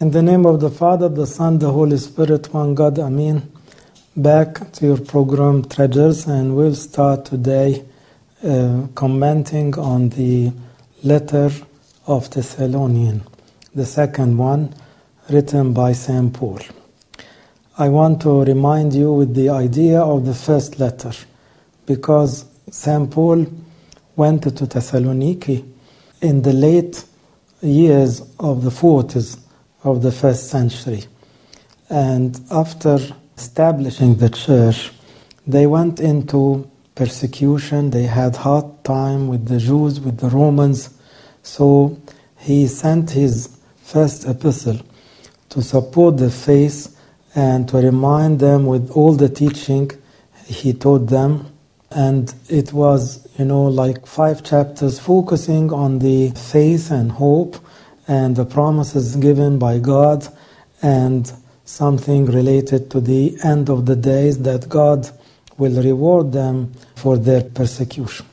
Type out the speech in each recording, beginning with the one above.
In the name of the Father, the Son, the Holy Spirit, one God, Amen. Back to your program, Treasures, and we'll start today commenting on the letter of Thessalonians, the second one, written by St. Paul. I want to remind you with the idea of the first letter, because St. Paul went to Thessaloniki in the late years of the 40s of the first century. And after establishing the church, they went into persecution. They had hard time with the Jews, with the Romans. So he sent his first epistle to support the faith and to remind them with all the teaching he taught them. And it was, like 5 chapters focusing on the faith and hope and the promises given by God, and something related to the end of the days that God will reward them for their persecution.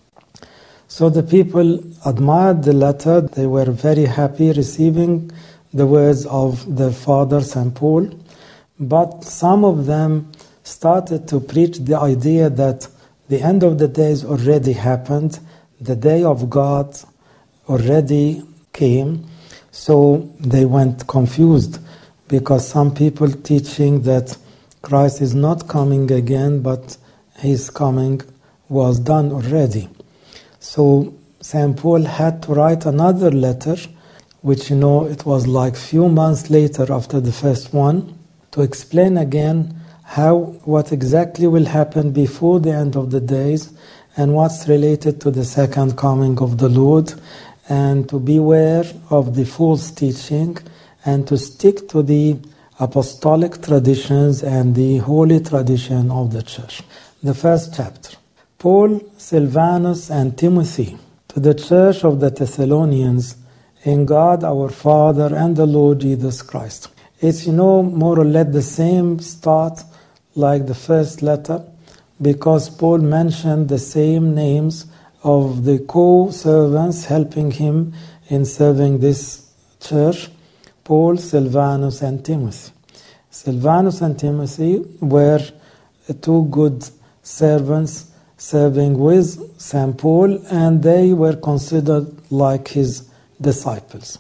So the people admired the letter. They were very happy receiving the words of their father, St. Paul. But some of them started to preach the idea that the end of the days already happened. The day of God already came. So they went confused, because some people teaching that Christ is not coming again, but his coming was done already. So St. Paul had to write another letter, which it was like few months later after the first one, to explain again what exactly will happen before the end of the days and what's related to the second coming of the Lord, and to beware of the false teaching and to stick to the apostolic traditions and the holy tradition of the church. The first chapter. Paul, Silvanus, and Timothy, to the church of the Thessalonians, in God our Father and the Lord Jesus Christ. It's, more or less the same start like the first letter, because Paul mentioned the same names of the co-servants helping him in serving this church: Paul, Silvanus, and Timothy. Silvanus and Timothy were 2 good servants serving with St. Paul, and they were considered like his disciples.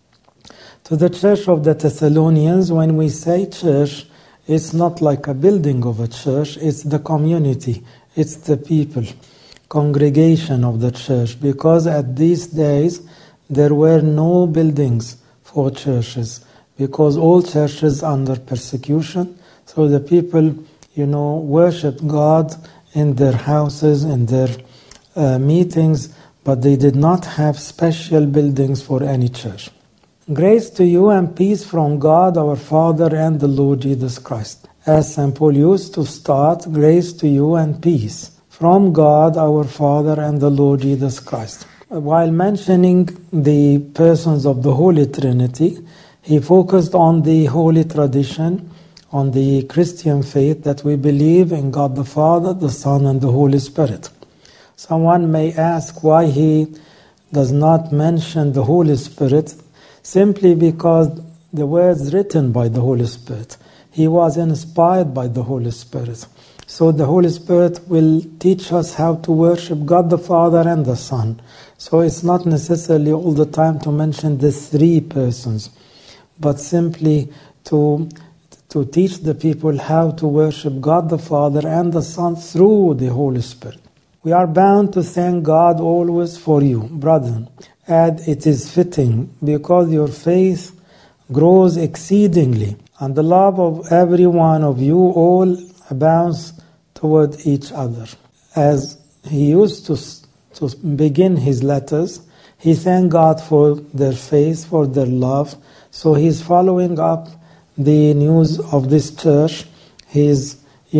To the church of the Thessalonians, when we say church, it's not like a building of a church, it's the community, it's the people, congregation of the church, because at these days there were no buildings for churches, because all churches under persecution. So the people, worshiped God in their houses, in their meetings, but they did not have special buildings for any church. Grace to you and peace from God our Father and the Lord Jesus Christ. As St. Paul used to start, grace to you and peace from God our Father and the Lord Jesus Christ. While mentioning the persons of the Holy Trinity, he focused on the holy tradition, on the Christian faith, that we believe in God the Father, the Son, and the Holy Spirit. Someone may ask why he does not mention the Holy Spirit, simply because the words written by the Holy Spirit. He was inspired by the Holy Spirit. So the Holy Spirit will teach us how to worship God the Father and the Son. So it's not necessarily all the time to mention the 3 persons, but simply to teach the people how to worship God the Father and the Son through the Holy Spirit. We are bound to thank God always for you, brethren, and it is fitting, because your faith grows exceedingly, and the love of every one of you all abounds toward each other. As he used to begin his letters, he thanked God for their faith, for their love. So he's following up the news of this church. He's,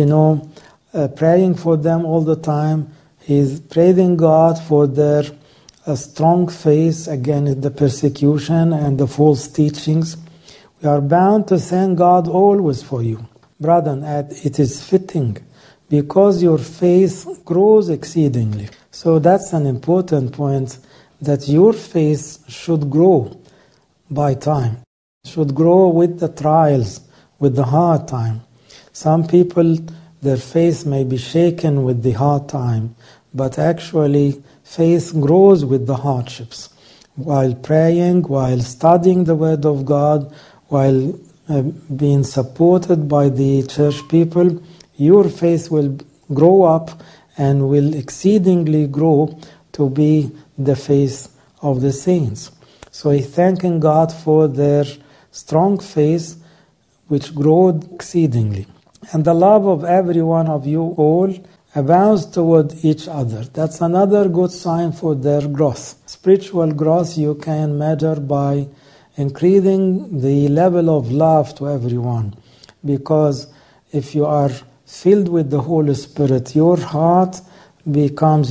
praying for them all the time. He's praising God for their strong faith against the persecution and the false teachings. We are bound to thank God always for you, brethren, and it is fitting, because your faith grows exceedingly. So that's an important point, that your faith should grow by time. should grow with the trials, with the hard time. Some people, their faith may be shaken with the hard time, but actually faith grows with the hardships. While praying, while studying the Word of God, while being supported by the church people, your faith will grow up and will exceedingly grow to be the faith of the saints. So I thanking God for their strong faith which growed exceedingly. And the love of every one of you all abounds toward each other. That's another good sign for their growth. Spiritual growth you can measure by increasing the level of love to everyone. Because if you are filled with the Holy Spirit, your heart becomes,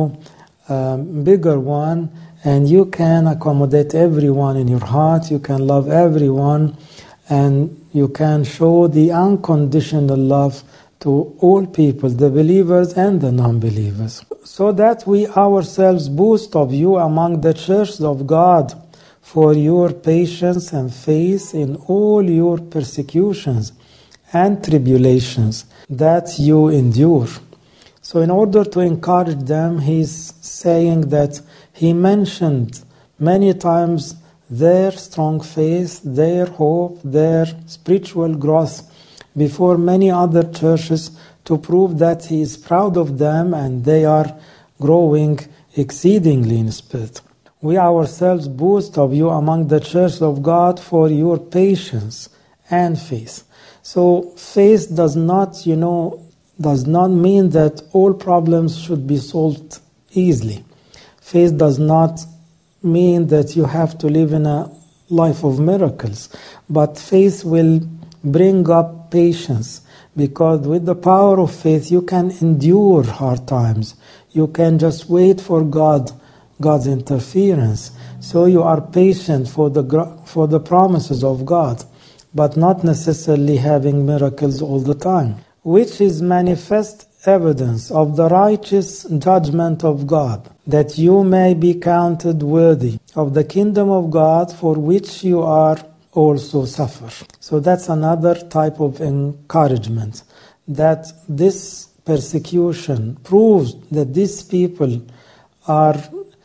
bigger one, and you can accommodate everyone in your heart, you can love everyone, and you can show the unconditional love to all people, the believers and the non-believers. So that we ourselves boast of you among the churches of God for your patience and faith in all your persecutions and tribulations that you endure. So in order to encourage them, he's saying that he mentioned many times their strong faith, their hope, their spiritual growth before many other churches to prove that he is proud of them and they are growing exceedingly in spirit. We ourselves boast of you among the church of God for your patience and faith. So faith does not mean that all problems should be solved easily. Faith does not mean that you have to live in a life of miracles, but faith will bring up patience, because with the power of faith you can endure hard times. You can just wait for God's interference. So you are patient for the promises of God, but not necessarily having miracles all the time, which is manifest evidence of the righteous judgment of God, that you may be counted worthy of the kingdom of God for which you are also suffer. So that's another type of encouragement, that this persecution proves that these people are,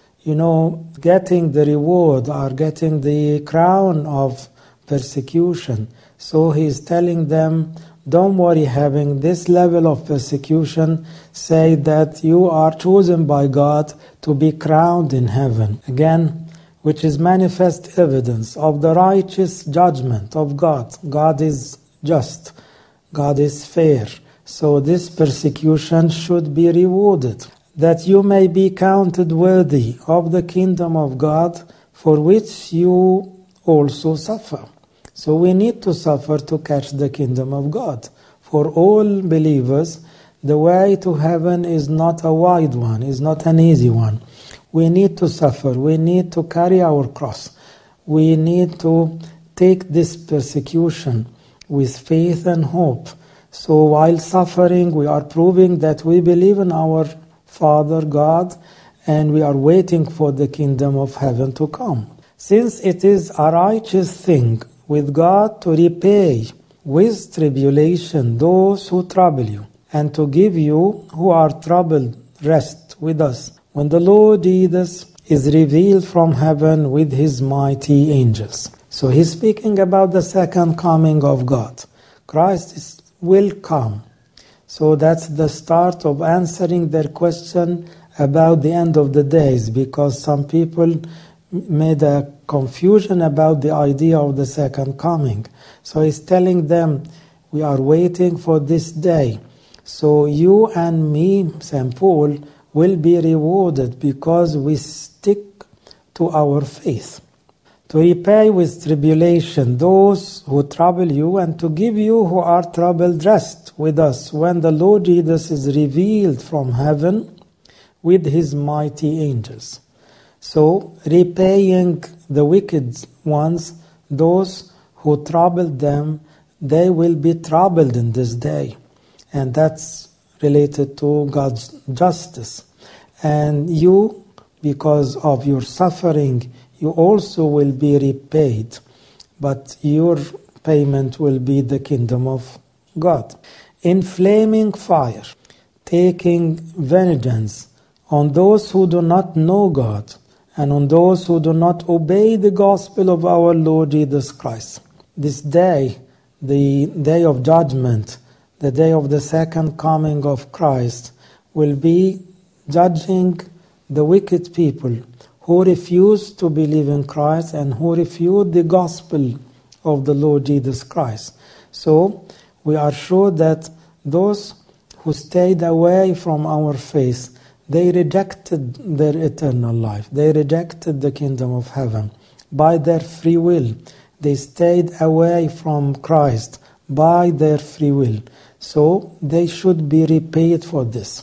getting the reward, are getting the crown of persecution. So he's telling them, don't worry, having this level of persecution, say that you are chosen by God to be crowned in heaven. Again, which is manifest evidence of the righteous judgment of God. God is just. God is fair. So this persecution should be rewarded, that you may be counted worthy of the kingdom of God, for which you also suffer. So we need to suffer to catch the kingdom of God. For all believers, the way to heaven is not a wide one, is not an easy one. We need to suffer. We need to carry our cross. We need to take this persecution with faith and hope. So while suffering, we are proving that we believe in our Father God, and we are waiting for the kingdom of heaven to come. Since it is a righteous thing with God to repay with tribulation those who trouble you, and to give you who are troubled rest with us, when the Lord Jesus is revealed from heaven with his mighty angels. So he's speaking about the second coming of God. Christ will come. So that's the start of answering their question about the end of the days, because some people made a confusion about the idea of the second coming. So he's telling them, we are waiting for this day. So you and me, St. Paul, will be rewarded because we stick to our faith. To repay with tribulation those who trouble you, and to give you who are troubled rest with us, when the Lord Jesus is revealed from heaven with his mighty angels. So, repaying the wicked ones, those who troubled them, they will be troubled in this day. And that's related to God's justice. And you, because of your suffering, you also will be repaid but your payment will be the kingdom of God. In flaming fire, taking vengeance on those who do not know God and on those who do not obey the gospel of our Lord Jesus Christ. This day, the day of judgment, the day of the second coming of Christ, will be judging the wicked people who refuse to believe in Christ and who refuse the gospel of the Lord Jesus Christ. So, we are sure that those who stayed away from our faith, they rejected their eternal life. They rejected the kingdom of heaven by their free will. They stayed away from Christ by their free will. So they should be repaid for this.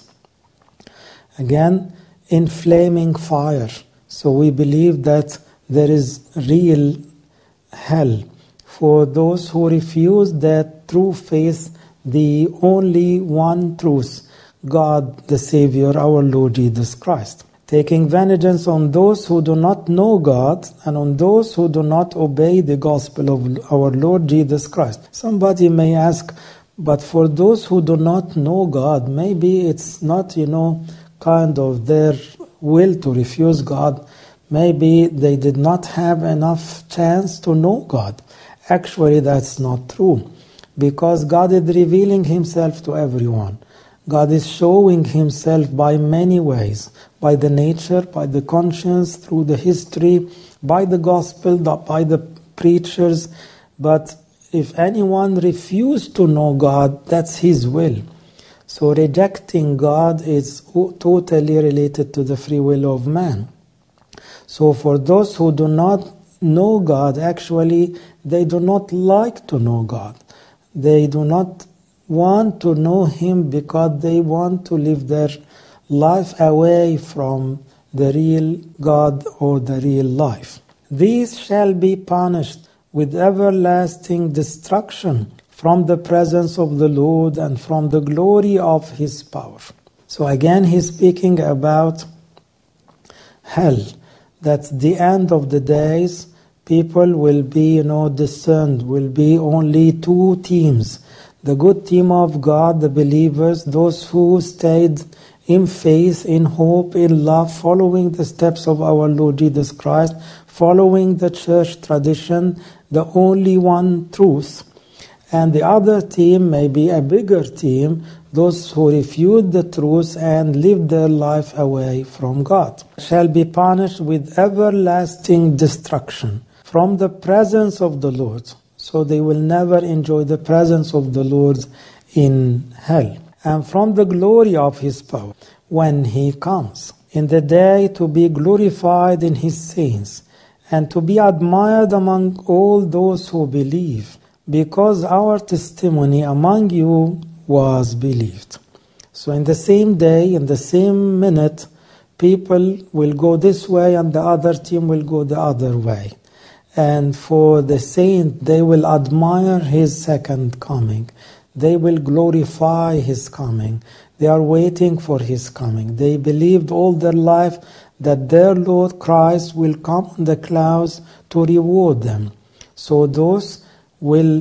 Again, in flaming fire. So we believe that there is real hell for those who refuse that true faith, the only one truth, God the Savior, our Lord Jesus Christ. Taking vengeance on those who do not know God and on those who do not obey the gospel of our Lord Jesus Christ. Somebody may ask, but for those who do not know God, maybe it's not, kind of their will to refuse God. Maybe they did not have enough chance to know God. Actually, that's not true, because God is revealing Himself to everyone. God is showing Himself by many ways, by the nature, by the conscience, through the history, by the gospel, by the preachers. But if anyone refuses to know God, that's his will. So rejecting God is totally related to the free will of man. So for those who do not know God, actually, they do not like to know God. They do not want to know Him because they want to live their life away from the real God or the real life. These shall be punished with everlasting destruction from the presence of the Lord and from the glory of His power. So again, he's speaking about hell. That's the end of the days. People will be, discerned, will be only two teams. The good team of God, the believers, those who stayed in faith, in hope, in love, following the steps of our Lord Jesus Christ, following the church tradition, the only one truth. And the other team may be a bigger team, those who refuse the truth and live their life away from God, shall be punished with everlasting destruction from the presence of the Lord. So they will never enjoy the presence of the Lord in hell. And from the glory of His power when He comes, in the day to be glorified in His saints, and to be admired among all those who believe, because our testimony among you was believed. So in the same day, in the same minute, people will go this way and the other team will go the other way. And for the saint, they will admire his second coming. They will glorify his coming. They are waiting for his coming. They believed all their life that their Lord Christ will come on the clouds to reward them. So those will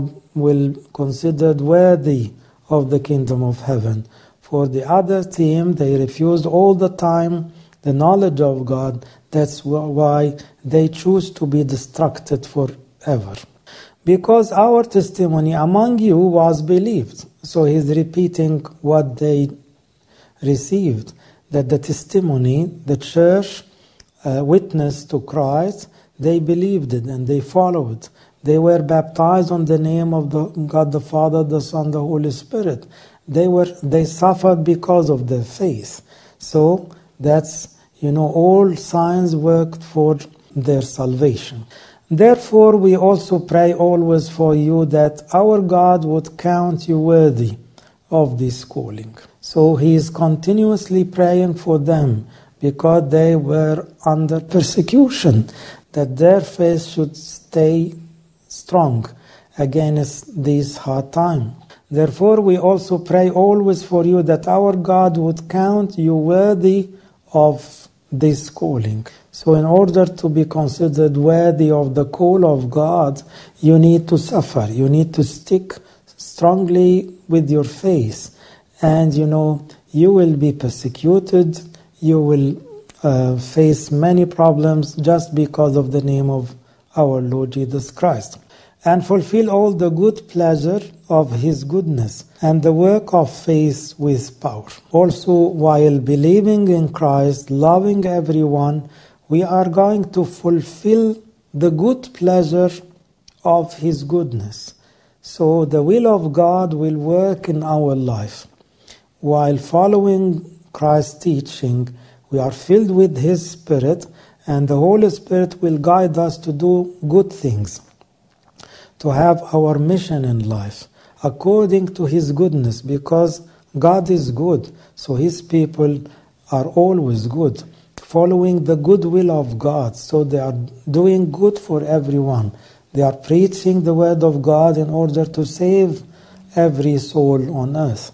considered worthy of the kingdom of heaven. For the other team, they refused all the time the knowledge of God. That's why they choose to be destructed forever. Because our testimony among you was believed. So he's repeating what they received. That the testimony, the church witness to Christ, they believed it and they followed. They were baptized on the name of God the Father, the Son, the Holy Spirit. They suffered because of their faith. So that's, all signs worked for their salvation. Therefore, we also pray always for you that our God would count you worthy of this calling. So he is continuously praying for them because they were under persecution, that their faith should stay strong against this hard time. Therefore, we also pray always for you that our God would count you worthy of this calling. So in order to be considered worthy of the call of God, you need to suffer. You need to stick strongly with your faith. And you will be persecuted. You will face many problems just because of the name of our Lord Jesus Christ. And fulfill all the good pleasure of His goodness and the work of faith with power. Also, while believing in Christ, loving everyone, we are going to fulfill the good pleasure of His goodness. So the will of God will work in our life. While following Christ's teaching, we are filled with His Spirit, and the Holy Spirit will guide us to do good things, to have our mission in life according to His goodness, because God is good, so His people are always good, following the good will of God. So they are doing good for everyone. They are preaching the word of God in order to save every soul on earth.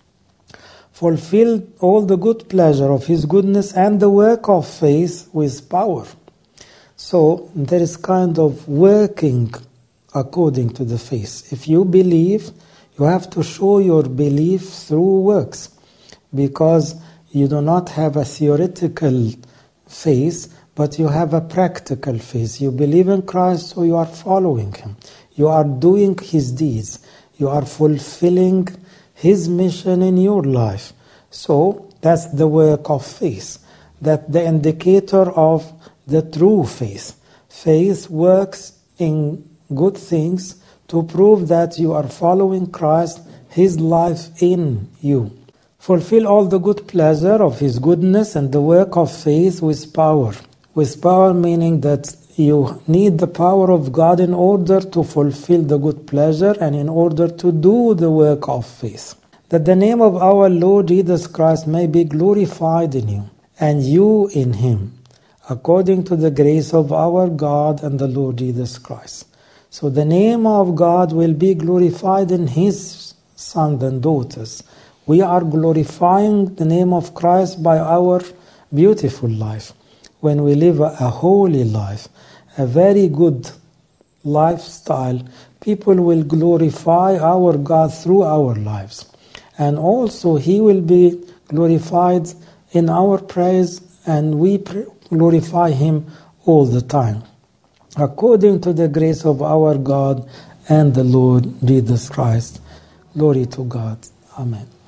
Fulfill all the good pleasure of His goodness and the work of faith with power. So there is kind of working according to the faith. If you believe, you have to show your belief through works, because you do not have a theoretical faith, but you have a practical faith. You believe in Christ, so you are following Him. You are doing His deeds. You are fulfilling His mission in your life. So that's the work of faith. That's the indicator of the true faith. Faith works in good things to prove that you are following Christ, His life in you. Fulfill all the good pleasure of His goodness and the work of faith with power. With power meaning that you need the power of God in order to fulfill the good pleasure and in order to do the work of faith. That the name of our Lord Jesus Christ may be glorified in you, and you in Him, according to the grace of our God and the Lord Jesus Christ. So the name of God will be glorified in His sons and daughters. We are glorifying the name of Christ by our beautiful life. When we live a holy life, a very good lifestyle, people will glorify our God through our lives. And also He will be glorified in our praise, and we glorify Him all the time, according to the grace of our God and the Lord Jesus Christ. Glory to God. Amen.